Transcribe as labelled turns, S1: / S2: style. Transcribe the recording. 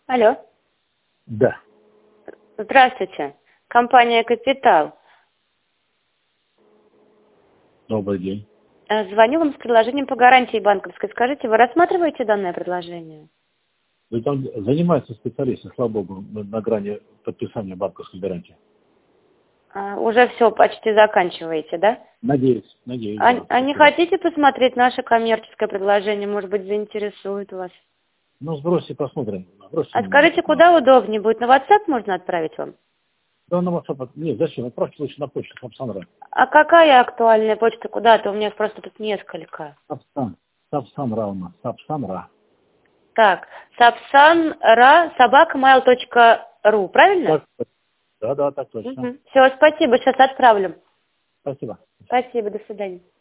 S1: Алло.
S2: Да.
S1: Здравствуйте. Компания «Капитал».
S2: Добрый день.
S1: Звоню вам с предложением по гарантии банковской. Скажите, вы рассматриваете данное предложение?
S2: Вы там занимаются специалисты, слава богу, на грани подписания банковской гарантии.
S1: Уже все, почти заканчиваете, да?
S2: Надеюсь, да.
S1: А не хотите посмотреть наше коммерческое предложение? Может быть, заинтересует вас?
S2: Ну, сбросьте, посмотрим.
S1: Скажите, куда удобнее будет? На WhatsApp можно отправить вам?
S2: Да, на WhatsApp. Нет, зачем? Отправьте лучше на почту Сапсан-Ра.
S1: А какая актуальная почта? Куда-то у меня просто тут несколько.
S2: Сапсан-Ра у нас. Сапсан-Ра.
S1: Так, sapsanra@mail.ru, правильно?
S2: Да, так точно.
S1: Все, спасибо, сейчас отправлю.
S2: Спасибо.
S1: Спасибо, до свидания.